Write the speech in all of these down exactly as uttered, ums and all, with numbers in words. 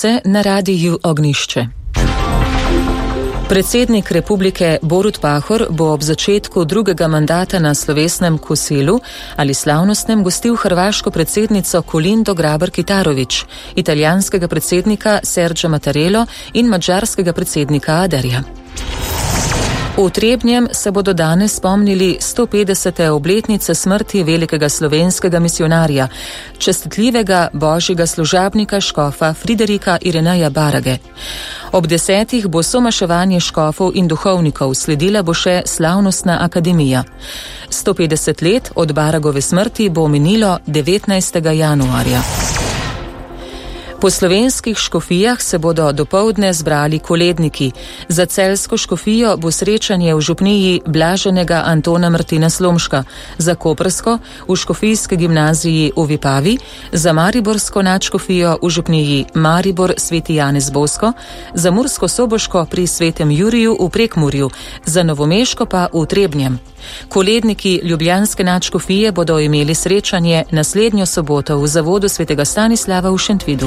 Na radiju Ognišče. Predsednik republike Borut Pahor bo ob začetku drugega mandata na slovesnem kosilu ali slavnostnem gostil hrvaško predsednico Kolindo Grabar-Kitarović, italijanskega predsednika Sergio Mattarello in madžarskega predsednika Aderja. V Trebnjem se bodo danes spomnili sto petdesete obletnice smrti velikega slovenskega misionarja, častitljivega božjega služabnika škofa Friderika Ireneja Barage. Ob desetih bo somaševanje škofov in duhovnikov, sledila bo še slavnostna akademija. sto petdeset let od Baragove smrti bo minilo devetnajstega januarja. Po slovenskih škofijah se bodo dopoldne zbrali koledniki. Za celjsko škofijo bo srečanje v župniji Blaženega Antona Martina Slomška, za koprsko v škofijski gimnaziji v Vipavi, za mariborsko nadškofijo v župniji Maribor Sveti Janez Bosko, za mursko-soboško pri Svetem Juriju v Prekmurju, za novomeško pa v Trebnjem. Koledniki ljubljanske nadškofije bodo imeli srečanje naslednjo soboto v zavodu Svetega Stanislava v Šentvidu.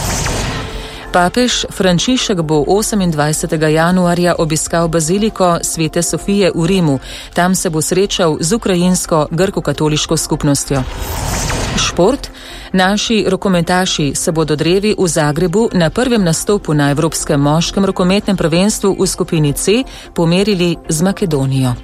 Papež Frančišek bo osemindvajsetega januarja obiskal baziliko Svete Sofije v Rimu. Tam se bo srečal z ukrajinsko grko-katoliško skupnostjo. Šport. Naši rokometaši se bodo drevi v Zagrebu na prvem nastopu na Evropskem moškem rokometnem prvenstvu v skupini C pomerili z Makedonijo.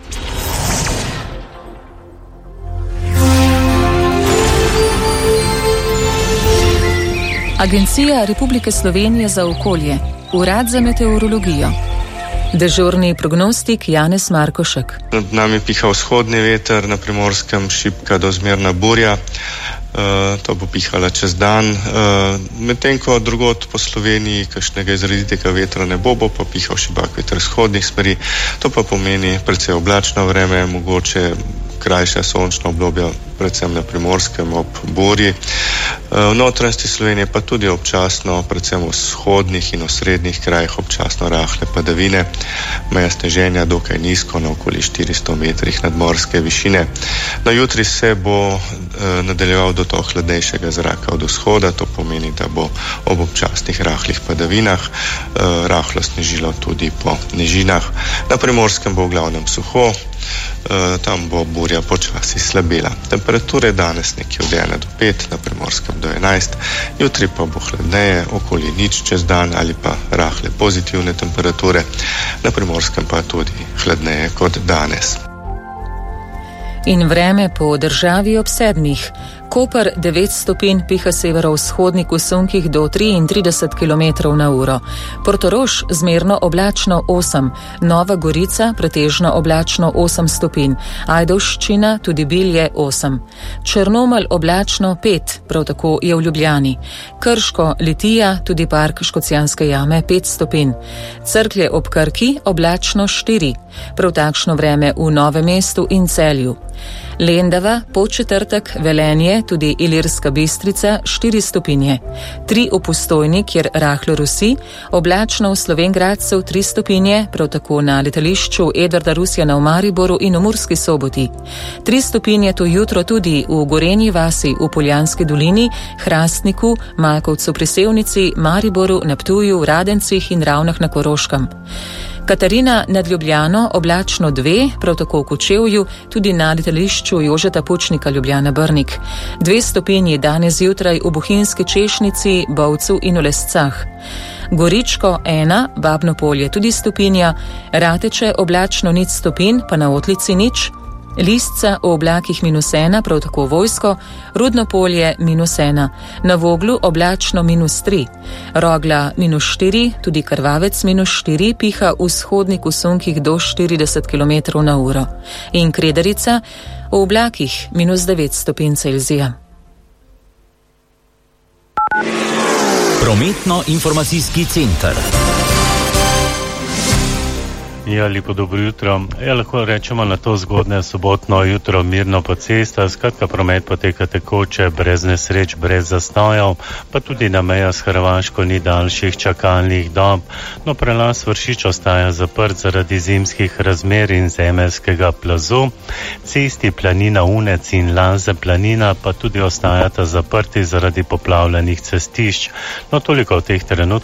Agencija Republike Slovenije za okolje, Urad za meteorologijo. Dežurni prognostik Janez Markošek. Nad nami piha vzhodni veter, na Primorskem šibka do zmerna burja. Uh, to bo pihala čez dan. Uh, medtem ko drugod po Sloveniji kakšnega izrazitega vetra ne bo, bo pa pihal šibak veter vzhodnih smeri. To pa pomeni predvsej oblačno vreme, mogoče krajša sončna obdobja, predvsem na Primorskem ob burji. V notranjosti Slovenije pa tudi občasno, predvsem v vzhodnih in osrednjih krajih občasno rahle padavine. Meja sneženja dokaj nizko, na okoli štiristo metrih nadmorske višine. Na jutri se bo eh, nadaljeval dotok hladnejšega zraka od vzhoda, to pomeni, da bo ob občasnih rahlih padavinah eh, rahlo snežilo tudi po nižinah. Na Primorskem bo v glavnem suho, eh, tam bo burja počasi slabela. Temperature danes nekje od ena do pet, na Primorskem do enajst, jutri pa bo hladneje, okoli nič čez dan ali pa rahle pozitivne temperature, na Primorskem pa tudi hladneje kot danes. In vreme po državi ob sedmih. Koper devet stopinj, piha severovzhodnik v sunkih do triintrideset kilometrov na uro. Portorož zmerno oblačno osem, Nova Gorica pretežno oblačno osem stopinj, Ajdovščina tudi Bilje osem. Črnomelj oblačno pet, prav tako je v Ljubljani. Krško, Litija, tudi park Škocjanske jame pet stopinj. Cerklje ob Krki oblačno štiri, prav takšno vreme v Novem mestu in Celju. Lendava, Podčetrtek, Velenje, tudi Ilirska Bistrica, štiri stopinje. tri v Postojni, kjer rahlo rusi, oblačno v Slovenj Gradcu tri stopinje, prav tako na letališču Edvarda Rusjana v Mariboru in v Murski Soboti. tri stopinje to jutro tudi v Gorenji vasi v Poljanski dolini, Hrastniku, Malkovcu pri Sevnici, Mariboru, na Ptuju, Radencih in Ravnah na Koroškem. Katarina nad Ljubljano oblačno dve, prav tako v Kočevju, tudi na letališču Jožeta Pučnika Ljubljana Brnik. Dve stopinji danes zjutraj v Bohinjski Češnici, Bovcu in v Lescah. Goričko ena, Babno Polje tudi stopinja, Rateče oblačno nič stopinj, pa na Otlici nič. Listca v oblakih minus ena, prav tako Vojsko, Rudno Polje minus ena, na Voglu oblačno minus tri, Rogla minus štiri, tudi Krvavec minus štiri, piha vzhodnik v sunkih do štirideset kilometrov na uro. In Kredarica v oblakih minus devet stopinj Celzija. Prometno-informacijski center. Ja, lepo dobro jutro. Ja, lahko rečemo na to zgodne sobotno jutro mirno po cestah, skratka promet poteka tekoče, brez nesreč, brez zastojev, pa tudi na meja s Hrvaško ni daljših čakalnih dob. No, prelaz Vršič ostaja zaprt zaradi zimskih razmer in zemeljskega plazu. Cesti Planina Unec in Laze Planina pa tudi ostajata zaprti zaradi poplavljenih cestišč. No, toliko v teh trenutkih.